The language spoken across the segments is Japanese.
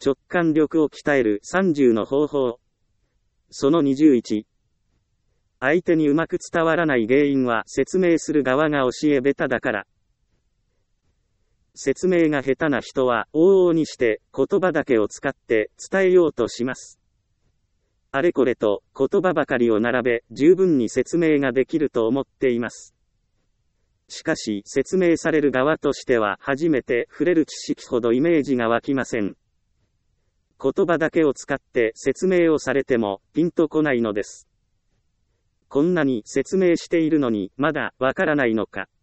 直感力を鍛える30の方法。その21。相手にうまく伝わらない原因は説明する側が教え下手だから。説明が下手な人は往々にして言葉だけを使って伝えようとします。あれこれと言葉ばかりを並べ十分に説明ができると思っています。しかし説明される側としては初めて触れる知識ほどイメージが湧きません。言葉だけを使って説明をされてもピンとこないのです。こんなに説明しているのにまだわからないのか。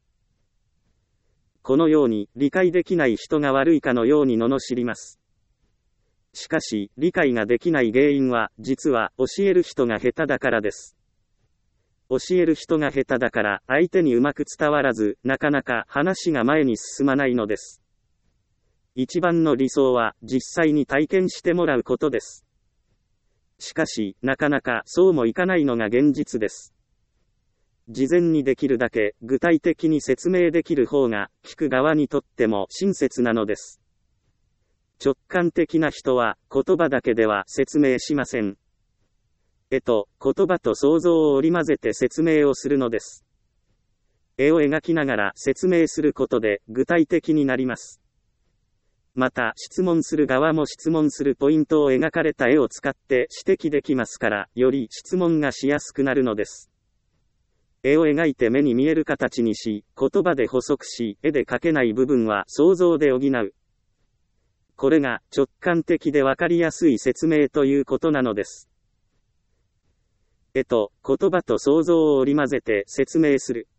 このように理解できない人が悪いかのように罵ります。しかし理解ができない原因は実は教える人が下手だからです。教える人が下手だから相手にうまく伝わらずなかなか話が前に進まないのです。一番の理想は実際に体験してもらうことです。しかしなかなかそうもいかないのが現実です。事前にできるだけ具体的に説明できる方が聞く側にとっても親切なのです。直感的な人は言葉だけでは説明しません。言葉と想像を織り交ぜて説明をするのです。絵を描きながら説明することで具体的になります。また質問する側も質問するポイントを描かれた絵を使って指摘できますから、より質問がしやすくなるのです。絵を描いて目に見える形にし、言葉で補足し、絵で描けない部分は想像で補う。これが直感的でわかりやすい説明ということなのです。絵と言葉と想像を織り交ぜて説明する。